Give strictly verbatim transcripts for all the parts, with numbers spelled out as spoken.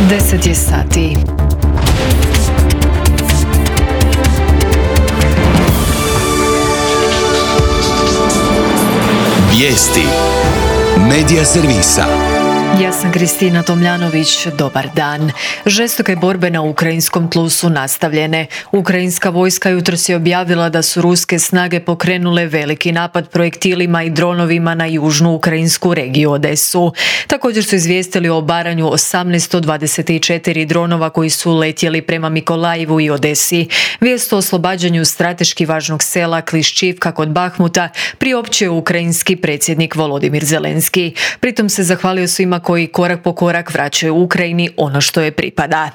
deset je sati. Vijesti Medija servisa. Ja sam Kristina Tomljanović, dobar dan. Žestoke borbe na ukrajinskom tlu su nastavljene. Ukrajinska vojska jutros je objavila da su ruske snage pokrenule veliki napad projektilima i dronovima na južnu ukrajinsku regiju Odesu. Također su izvijestili o obaranju osamnaest od dvadeset četiri dronova koji su letjeli prema Mikolajivu i Odesi. Vijest o oslobađanju strateški važnog sela Kliščivka kod Bahmuta priopćio ukrajinski predsjednik Volodimir Zelenski. Pritom se zahvalio svima koji korak po korak vraćaju Ukrajini ono što je pripada.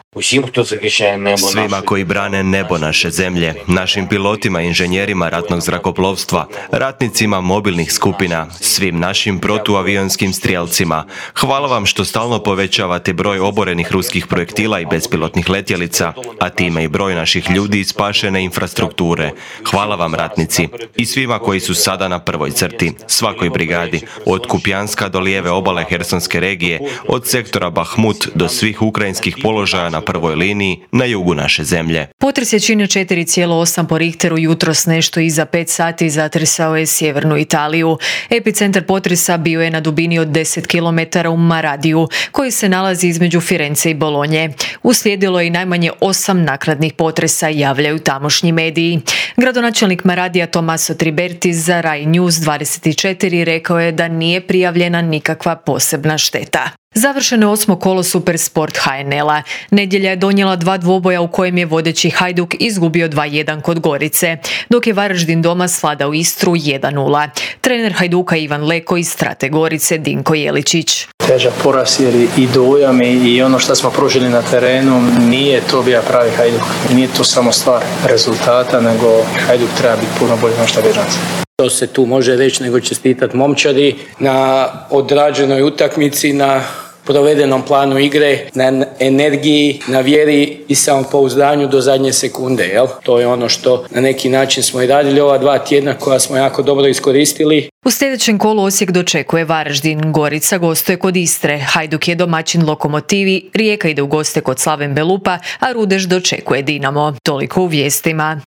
Svima koji brane nebo naše zemlje, našim pilotima i inženjerima ratnog zrakoplovstva, ratnicima mobilnih skupina, svim našim protuavionskim strijelcima. Hvala vam što stalno povećavate broj oborenih ruskih projektila i bespilotnih letjelica, a time i broj naših ljudi i spašene infrastrukture. Hvala vam, ratnici. I svima koji su sada na prvoj crti, svakoj brigadi, od Kupjanska do lijeve obale Hersonske regije, od sektora Bahmut do svih ukrajinskih položaja na prvoj liniji na jugu naše zemlje. Potres je činio četiri zarez osam po Richteru jutros nešto iza pet sati, zatresao je sjevernu Italiju. Epicentar potresa bio je na dubini od deset kilometara u Maradiju, koji se nalazi između Firence i Bolonje. Uslijedilo je i najmanje osam naknadnih potresa, javljaju tamošnji mediji. Gradonačelnik Maradija Tommaso Triberti za Rai News dvadeset četiri rekao je da nije prijavljena nikakva posebna šteta. Završeno je osmo kolo Supersport H N L-a. Nedjelja je donijela dva dvoboja u kojem je vodeći Hajduk izgubio dva jedan kod Gorice, dok je Varaždin doma svladao Istru jedan nula. Trener Hajduka Ivan Leko i strateg Gorice Dinko Jeličić. Težak poraz jer i dojam i ono što smo prožili na terenu nije to bio pravi Hajduk. Nije to samo stvar rezultata, nego Hajduk treba biti puno bolji na što Bežanca. To se tu može reći nego čestitati momčadi na odrađenoj utakmici, na provedenom planu igre, na energiji, na vjeri i samopouzdanju do zadnje sekunde. Jel? To je ono što na neki način smo i radili ova dva tjedna koja smo jako dobro iskoristili. U sljedećem kolu Osijek dočekuje Varaždin, Gorica gostuje kod Istre, Hajduk je domaćin Lokomotivi, Rijeka ide u goste kod Slaven Belupa, a Rudeš dočekuje Dinamo. Toliko u vijestima.